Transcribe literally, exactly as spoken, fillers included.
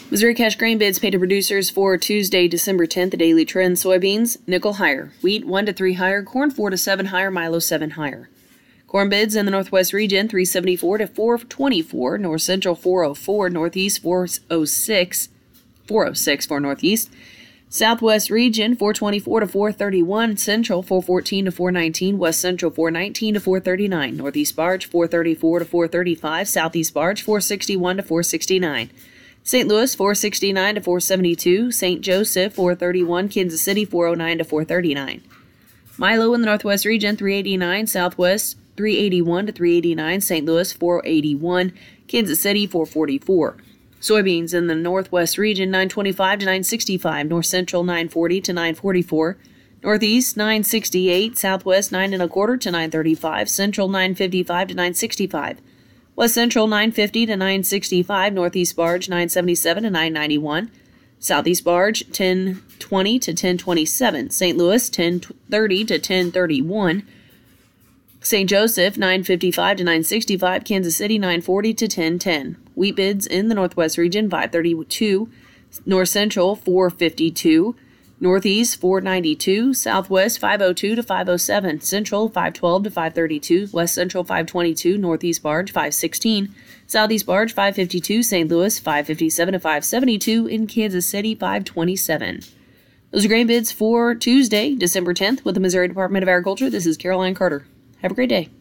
Missouri cash grain bids paid to producers for Tuesday, December tenth. The daily trend: soybeans nickel higher, wheat one to three higher, corn four to seven higher, milo seven higher. Corn bids in the Northwest region three seventy-four to four twenty-four, North Central four oh four, Northeast four oh six, four oh six for Northeast. Southwest region four twenty-four to four thirty-one, Central four fourteen to four nineteen, West Central four nineteen to four thirty-nine, Northeast barge four thirty-four to four thirty-five, Southeast barge four sixty-one to four sixty-nine. Saint Louis four sixty-nine to four seventy-two, Saint Joseph four thirty-one, Kansas City four oh nine to four thirty-nine. Milo in the Northwest region three eighty-nine, Southwest three eighty-one to three eighty-nine, Saint Louis four eighty-one, Kansas City four forty-four. Soybeans in the Northwest region nine twenty-five to nine sixty-five, North Central nine forty to nine forty-four, Northeast nine sixty-eight, Southwest nine and a quarter to nine thirty-five, Central nine fifty-five to nine sixty-five, West Central nine fifty to nine sixty-five, Northeast barge nine seventy-seven to nine ninety-one, Southeast barge ten twenty to ten twenty-seven, Saint Louis ten thirty to ten thirty-one, Saint Joseph nine fifty-five to nine sixty-five, Kansas City nine forty to ten ten. Wheat bids in the Northwest region five thirty-two, North Central four fifty-two, Northeast four ninety-two, Southwest five oh two to five oh seven, Central five twelve to five thirty-two, West Central five twenty-two, Northeast barge five sixteen, Southeast barge five fifty-two, Saint Louis five fifty-seven to five seventy-two, in Kansas City five twenty-seven. Those are grain bids for Tuesday, December tenth with the Missouri Department of Agriculture. This is Caroline Carter. Have a great day.